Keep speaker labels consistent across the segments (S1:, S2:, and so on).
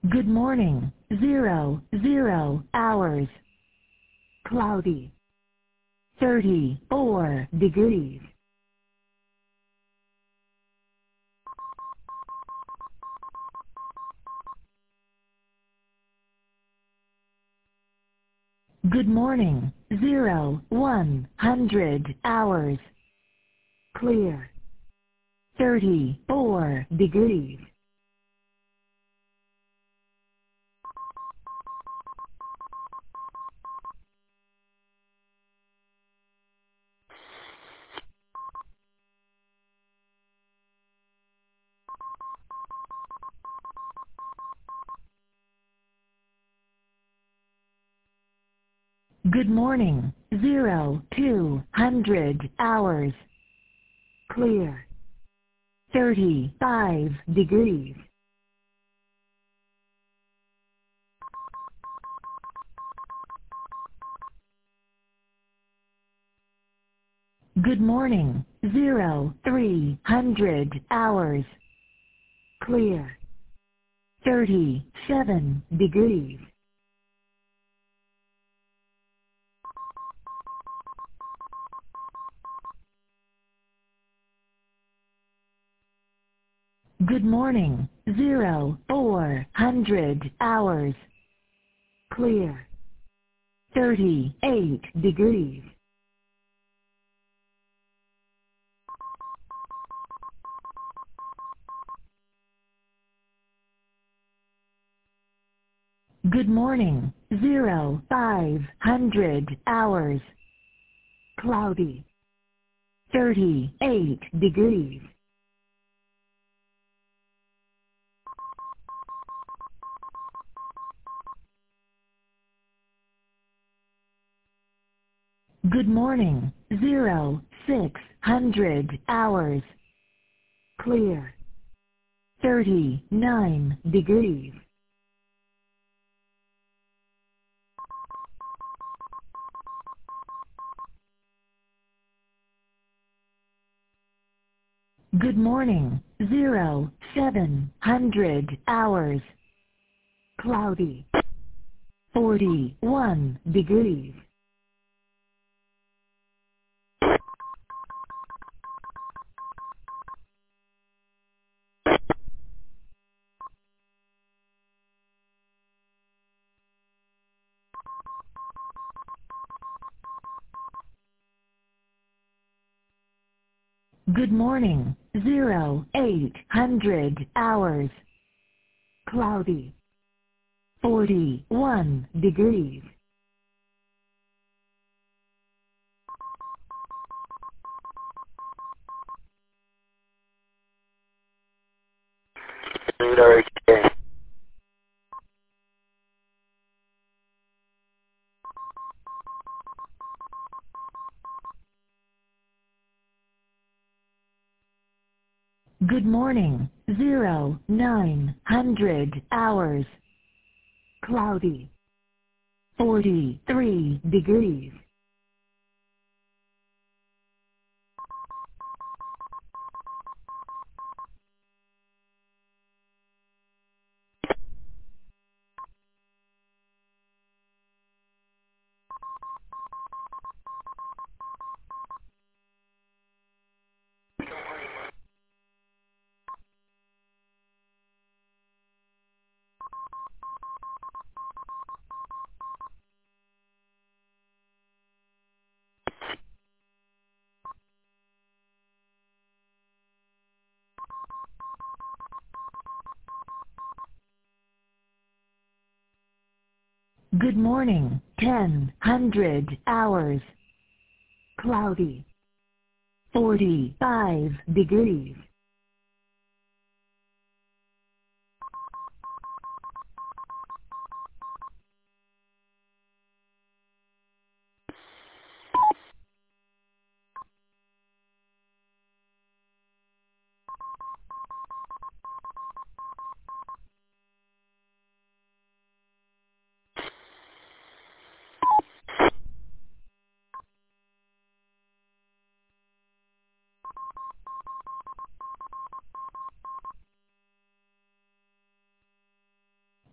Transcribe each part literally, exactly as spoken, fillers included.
S1: Good morning. Zero, zero hours. Cloudy. thirty-four degrees. Good morning. Zero, one hundred hours. Clear. thirty-four degrees. Good morning. Zero, two hundred hours. Clear. thirty-five degrees. Good morning. Zero, three hundred hours. Clear. thirty-seven degrees. Good morning. Zero, four hundred hours. Clear. thirty-eight degrees. Good morning. Zero, five hundred hours. Cloudy. thirty-eight degrees. Good morning. Zero, six hundred hours. Clear. thirty-nine degrees. Good morning. Zero, seven hundred hours. Cloudy. forty-one degrees. Good morning. Zero, eight hundred hours. Cloudy. forty-one degrees.
S2: Okay.
S1: Good morning. Zero, nine hundred hours. Cloudy. forty-three degrees. Good morning. ten hundred hours. Cloudy. forty-five degrees.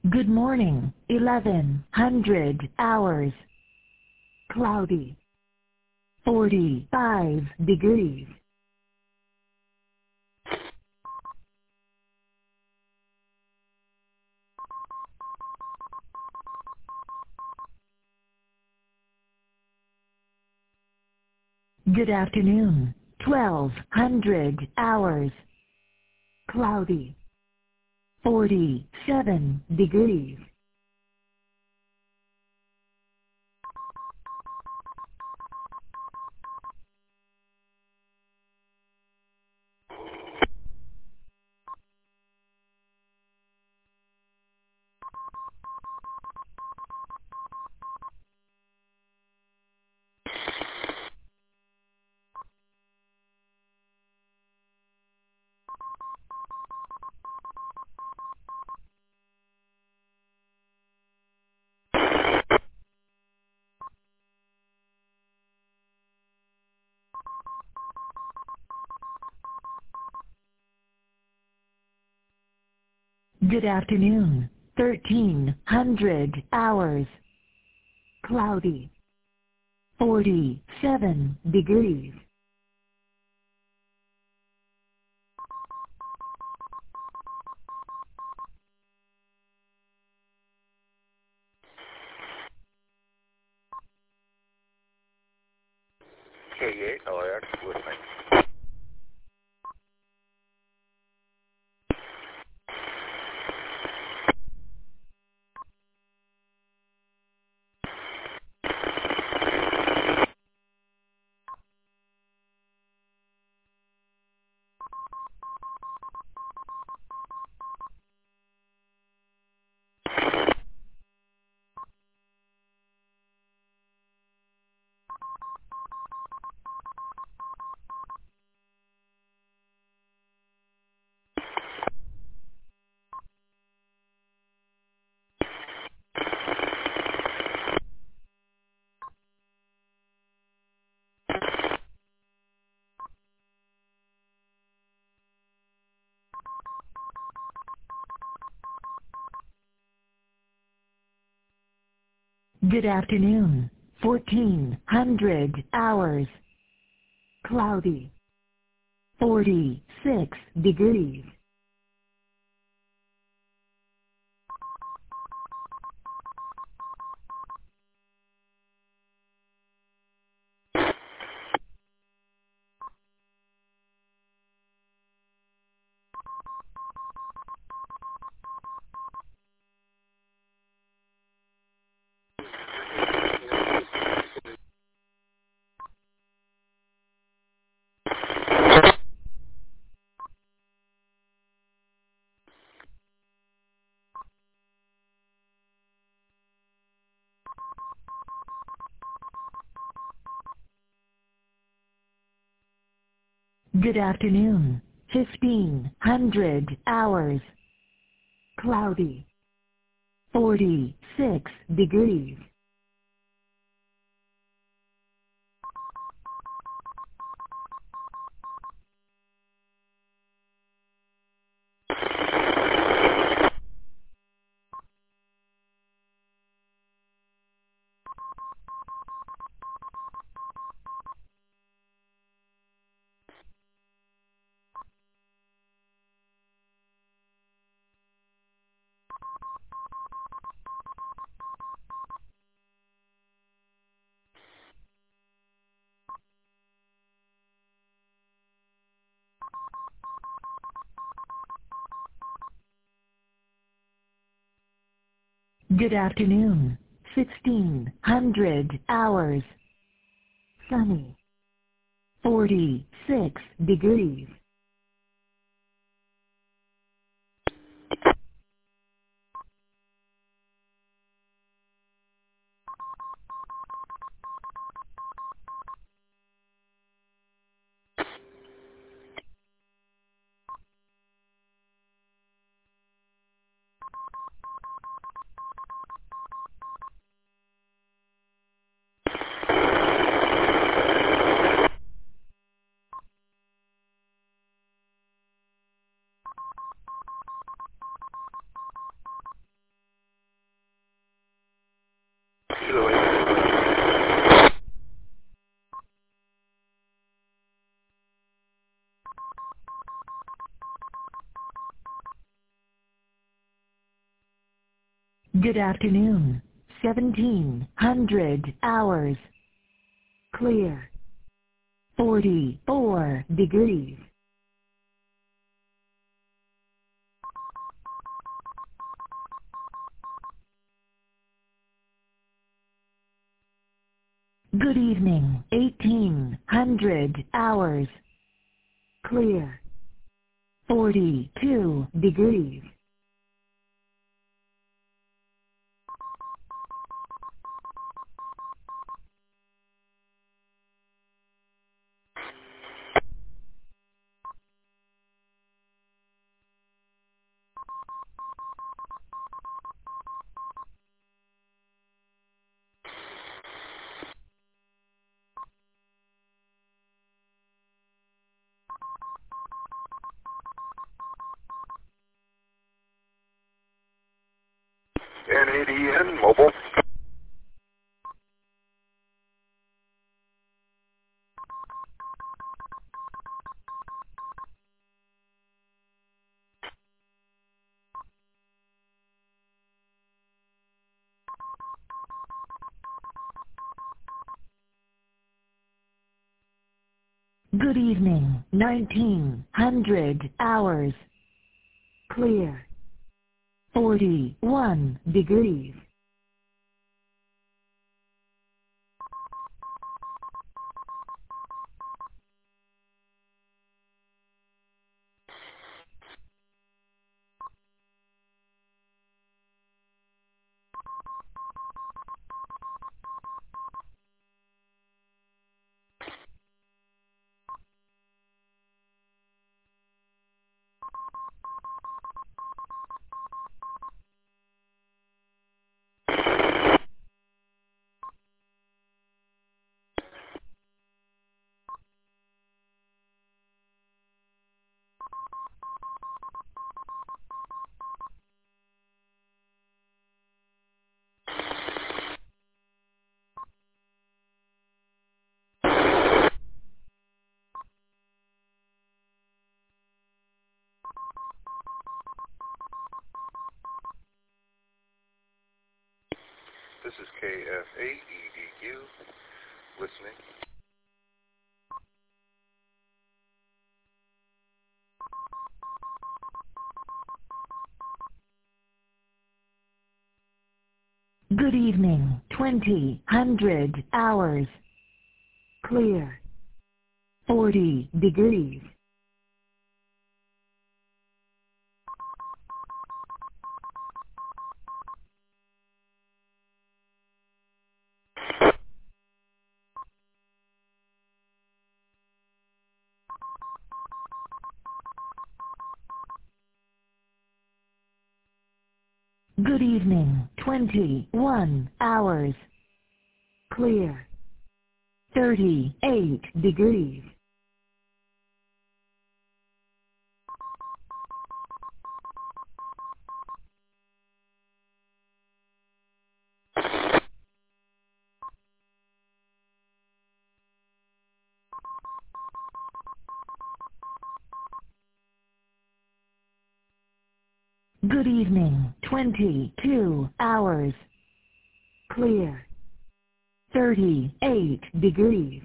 S1: Good morning, eleven hundred hours. Cloudy. forty-five degrees. Good afternoon, twelve hundred hours. Cloudy. forty-seven degrees. Good afternoon, thirteen hundred hours. Cloudy. forty-seven degrees.
S2: K eight, L A X, listening.
S1: Good afternoon, fourteen hundred hours. Cloudy. forty-six degrees. Good afternoon, fifteen hundred hours. Cloudy. forty-six degrees. Good afternoon, sixteen hundred hours. Sunny. forty-six degrees. Good afternoon. seventeen hundred hours. Clear. forty-four degrees. Good evening. eighteen hundred hours. Clear. forty-two degrees.
S2: N A D N Mobile.
S1: Good evening. nineteen hundred hours. Clear. forty-one degrees.
S2: This is K F A E D Q. Listening.
S1: Good evening. twenty hundred hours. Clear. forty degrees. Good evening. twenty-one hours. Clear. thirty-eight degrees. Good evening. twenty-two hours. Clear. thirty-eight degrees.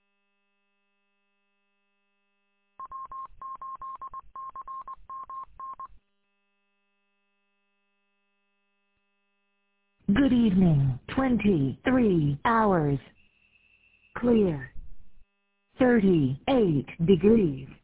S1: Good evening. twenty-three hours. Clear. thirty-eight degrees.